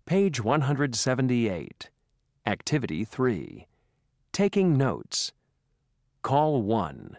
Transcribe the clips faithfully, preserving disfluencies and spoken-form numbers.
Page one hundred seventy-eight. Activity three. Taking notes. Call one.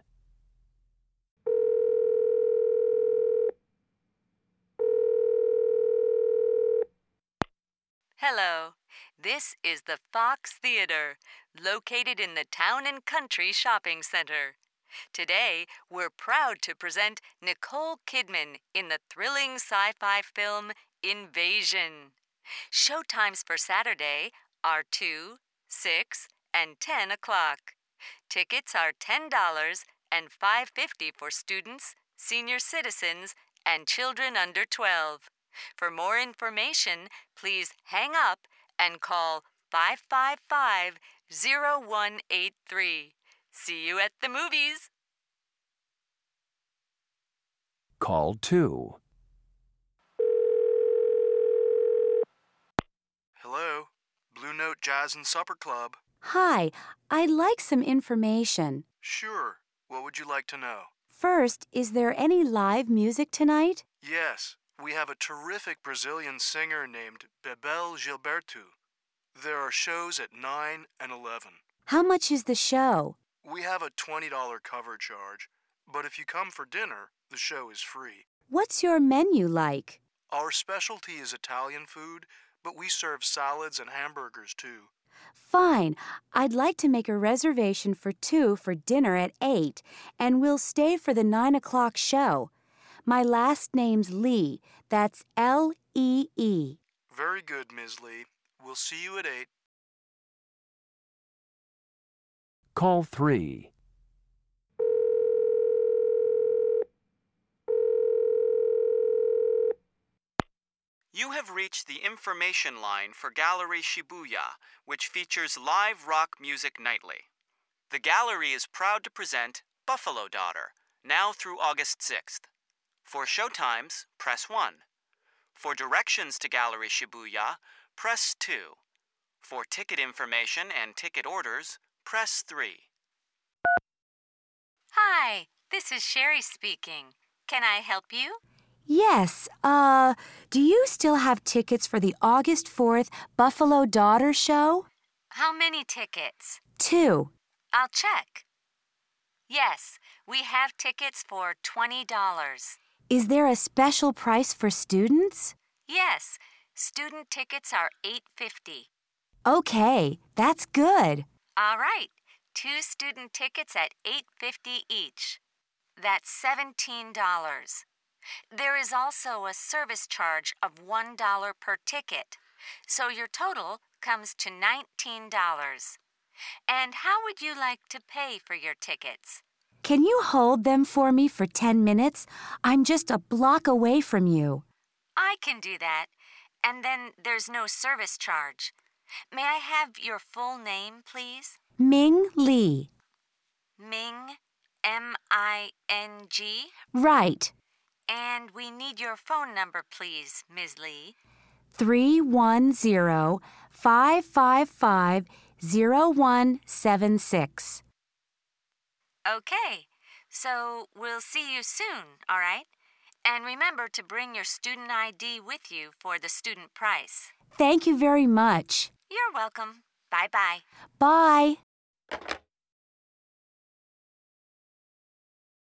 Hello, this is the Fox Theater, located in the Town and Country Shopping Center. Today, we're proud to present Nicole Kidman in the thrilling sci-fi film Invasion. Showtimes for Saturday are two, six, and ten o'clock. Tickets are ten dollars and five dollars and fifty cents for students, senior citizens, and children under twelve. For more information, please hang up and call five five five, zero one eight three. See you at the movies. Call two. Hello, Blue Note Jazz and Supper Club. Hi, I'd like some information. Sure. What would you like to know? First, is there any live music tonight? Yes, we have a terrific Brazilian singer named Bebel Gilberto. There are shows at nine and eleven. How much is the show? We have a twenty dollars cover charge, but if you come for dinner, the show is free. What's your menu like? Our specialty is Italian food, but we serve salads and hamburgers too. Fine. I'd like to make a reservation for two for dinner at eight, and we'll stay for the nine o'clock show. My last name's Lee. That's L E E. Very good, Miz Lee. We'll see you at eight. Call three. You have reached the information line for Gallery Shibuya, which features live rock music nightly. The gallery is proud to present Buffalo Daughter, now through August sixth. For showtimes, press one. For directions to Gallery Shibuya, press two. For ticket information and ticket orders, press three. Hi, this is Sherry speaking. Can I help you? Yes, uh, do you still have tickets for the August fourth Buffalo Daughter show? How many tickets? Two. I'll check. Yes, we have tickets for twenty dollars. Is there a special price for students? Yes, student tickets are eight dollars and fifty cents. Okay, that's good. All right, two student tickets at eight dollars and fifty cents each. That's seventeen dollars. There is also a service charge of one dollar per ticket, so your total comes to nineteen dollars. And how would you like to pay for your tickets? Can you hold them for me for ten minutes? I'm just a block away from you. I can do that, and then there's no service charge. May I have your full name, please? Ming Lee. Ming, M I N G? Right. And we need your phone number, please, Miz Lee. three one zero, five five five, zero one seven six. Okay, so we'll see you soon, all right? And remember to bring your student I D with you for the student price. Thank you very much. You're welcome. Bye-bye. Bye.